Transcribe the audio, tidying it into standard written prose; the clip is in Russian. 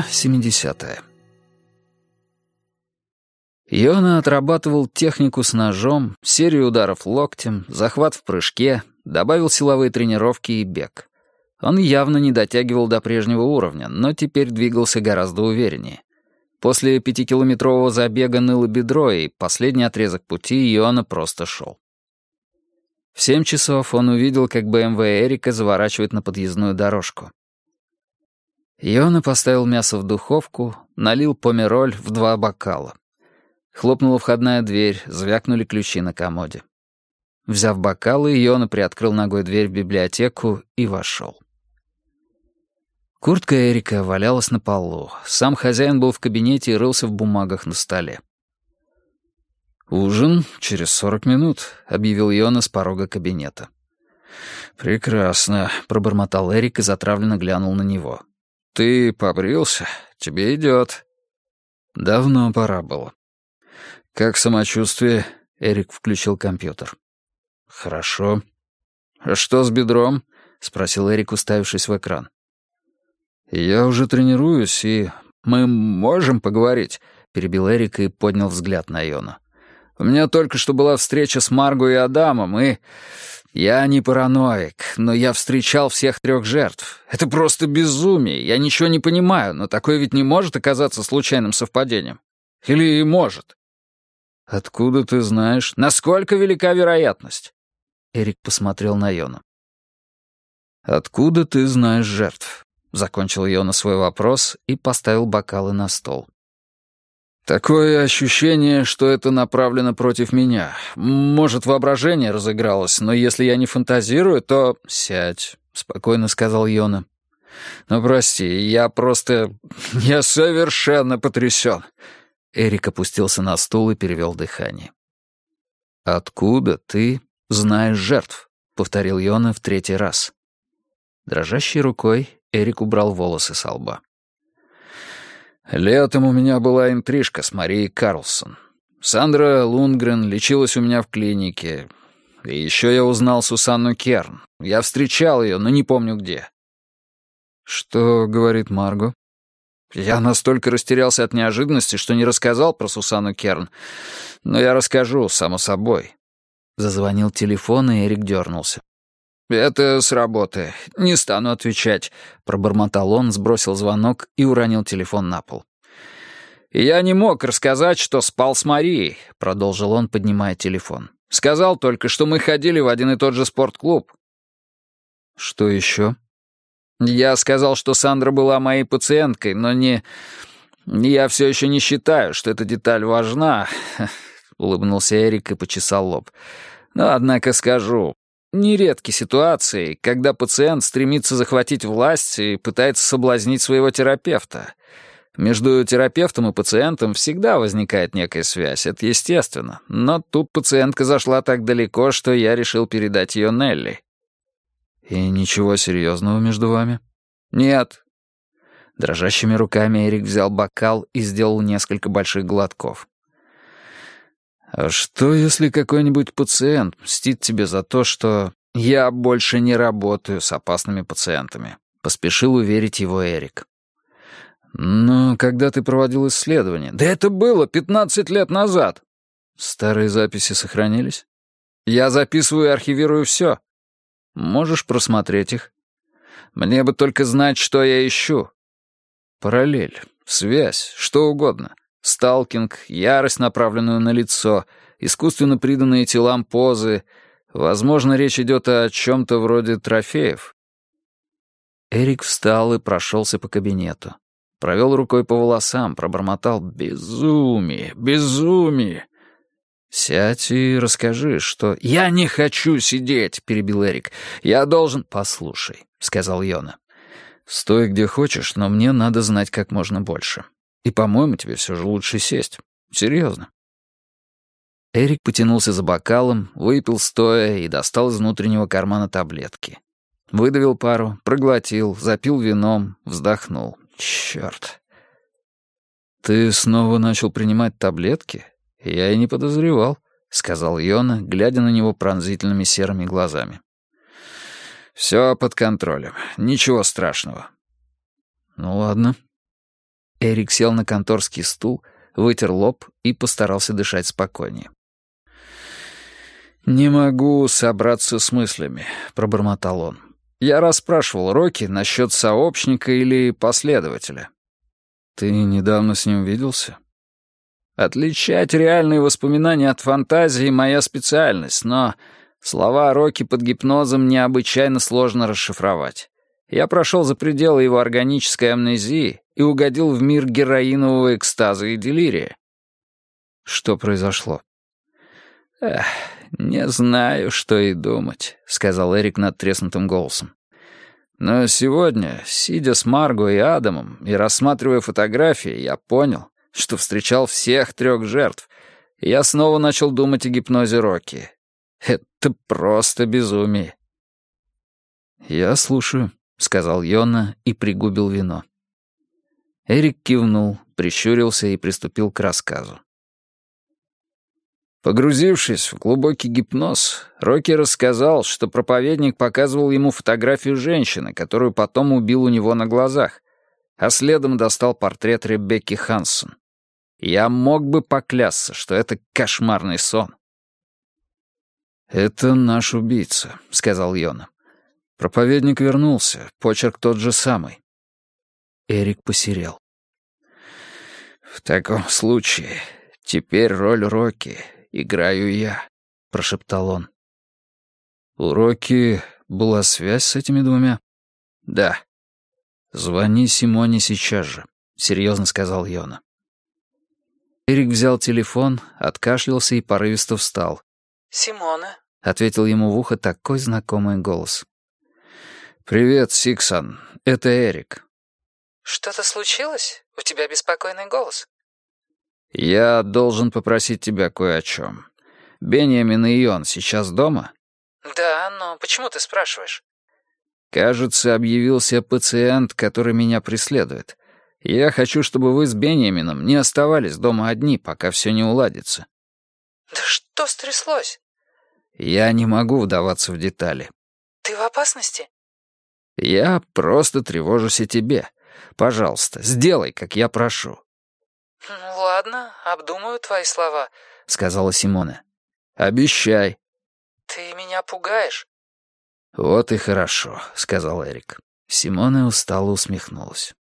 Глава 70. Йона отрабатывал технику с ножом, серию ударов локтем, захват в прыжке, добавил силовые тренировки и бег. Он явно не дотягивал до прежнего уровня, но теперь двигался гораздо увереннее. После 5-километрового забега ныло бедро, и последний отрезок пути Йона просто шел. В 7 часов он увидел, как БМВ Эрика заворачивает на подъездную дорожку. Йона поставил мясо в духовку, налил помероль в 2 бокала. Хлопнула входная дверь, звякнули ключи на комоде. Взяв бокалы, Йона приоткрыл ногой дверь в библиотеку и вошел. Куртка Эрика валялась на полу. Сам хозяин был в кабинете и рылся в бумагах на столе. «Ужин через 40 минут», — объявил Йона с порога кабинета. «Прекрасно», — пробормотал Эрик и затравленно глянул на него. «Ты побрился? Тебе идет». «Давно пора было». «Как самочувствие?» — Эрик включил компьютер. «Хорошо». «А что с бедром?» — спросил Эрик, уставившись в экран. «Я уже тренируюсь, и мы можем поговорить», — перебил Эрик и поднял взгляд на Йона. «У меня только что была встреча с Марго и Адамом, и... Я не параноик, но я встречал всех 3 жертв. Это просто безумие, я ничего не понимаю, но такое ведь не может оказаться случайным совпадением. Или может?» «Откуда ты знаешь? Насколько велика вероятность?» Эрик посмотрел на Йону. «Откуда ты знаешь жертв?» Закончил Йона свой вопрос и поставил бокалы на стол. «Такое ощущение, что это направлено против меня. Может, воображение разыгралось, но если я не фантазирую, то...» «Сядь», — спокойно сказал Йона. «Ну, прости, я совершенно потрясен». Эрик опустился на стул и перевел дыхание. «Откуда ты знаешь жертв?» — повторил Йона в 3-й раз. Дрожащей рукой Эрик убрал волосы со лба. «Летом у меня была интрижка с Марией Карлсон. Сандра Лундгрен лечилась у меня в клинике. И еще я узнал Сусанну Керн. Я встречал ее, но не помню где». «Что говорит Марго?» «Я настолько растерялся от неожиданности, что не рассказал про Сусанну Керн. Но я расскажу, само собой». Зазвонил телефон, и Эрик дернулся. «Это с работы. Не стану отвечать», — пробормотал он, сбросил звонок и уронил телефон на пол. «Я не мог рассказать, что спал с Марией», — продолжил он, поднимая телефон. «Сказал только, что мы ходили в один и тот же спортклуб». «Что еще?» «Я сказал, что Сандра была моей пациенткой, но не... Я все еще не считаю, что эта деталь важна», — улыбнулся Эрик и почесал лоб. «Но, однако, скажу. Нередки ситуации, когда пациент стремится захватить власть и пытается соблазнить своего терапевта. Между терапевтом и пациентом всегда возникает некая связь, это естественно. Но тут пациентка зашла так далеко, что я решил передать ее Нелли». «И ничего серьезного между вами?» «Нет». Дрожащими руками Эрик взял бокал и сделал несколько больших глотков. «А что, если какой-нибудь пациент мстит тебе за то, что я больше не работаю с опасными пациентами?» — поспешил уверить его Эрик. «Но когда ты проводил исследование...» «Да это было 15 лет назад!» «Старые записи сохранились?» «Я записываю и архивирую все. Можешь просмотреть их? Мне бы только знать, что я ищу. Параллель, связь, что угодно. Сталкинг, ярость, направленную на лицо, искусственно приданные телам позы. Возможно, речь идет о чем-то вроде трофеев». Эрик встал и прошелся по кабинету. Провел рукой по волосам, пробормотал «Безумие! Безумие!» «Сядь и расскажи, что...» «Я не хочу сидеть!» — перебил Эрик. «Я должен...» «Послушай», — сказал Йона. «Стой где хочешь, но мне надо знать как можно больше. И, по-моему, тебе все же лучше сесть. Серьезно». Эрик потянулся за бокалом, выпил стоя и достал из внутреннего кармана таблетки. Выдавил пару, проглотил, запил вином, вздохнул. «Черт!» «Ты снова начал принимать таблетки? Я и не подозревал», — сказал Йона, глядя на него пронзительными серыми глазами. «Все под контролем. Ничего страшного». «Ну ладно». Эрик сел на конторский стул, вытер лоб и постарался дышать спокойнее. «Не могу собраться с мыслями», — пробормотал он. «Я расспрашивал Рокки насчет сообщника или последователя». «Ты недавно с ним виделся?» «Отличать реальные воспоминания от фантазии — моя специальность, но слова Рокки под гипнозом необычайно сложно расшифровать. Я прошел за пределы его органической амнезии и угодил в мир героинового экстаза и делирия». «Что произошло?» «Не знаю, что и думать», — сказал Эрик надтреснутым голосом. «Но сегодня, сидя с Марго и Адамом и рассматривая фотографии, я понял, что встречал всех 3 жертв, и я снова начал думать о гипнозе Рокки. Это просто безумие». «Я слушаю», — сказал Йона и пригубил вино. Эрик кивнул, прищурился и приступил к рассказу. Погрузившись в глубокий гипноз, Рокки рассказал, что проповедник показывал ему фотографию женщины, которую потом убил у него на глазах, а следом достал портрет Ребекки Хансон. Я мог бы поклясться, что это кошмарный сон. «Это наш убийца», — сказал Йона. «Проповедник вернулся, почерк тот же самый». Эрик посерел. «В таком случае теперь роль Рокки играю я», — прошептал он. «У Рокки была связь с этими двумя?» «Да». «Звони Симоне сейчас же», — серьезно сказал Йона. Эрик взял телефон, откашлялся и порывисто встал. «Симона», — ответил ему в ухо такой знакомый голос. «Привет, Сиксан, это Эрик». «Что-то случилось? У тебя беспокойный голос». «Я должен попросить тебя кое о чем. Беньямин и Йон сейчас дома?» «Да, но почему ты спрашиваешь?» «Кажется, объявился пациент, который меня преследует. Я хочу, чтобы вы с Беньямином не оставались дома одни, пока все не уладится». «Да что стряслось?» «Я не могу вдаваться в детали». «Ты в опасности?» «Я просто тревожусь о тебе. Пожалуйста, сделай, как я прошу». «Ну ладно, обдумаю твои слова», — сказала Симона. «Обещай». «Ты меня пугаешь». «Вот и хорошо», — сказал Эрик. Симона устало усмехнулась.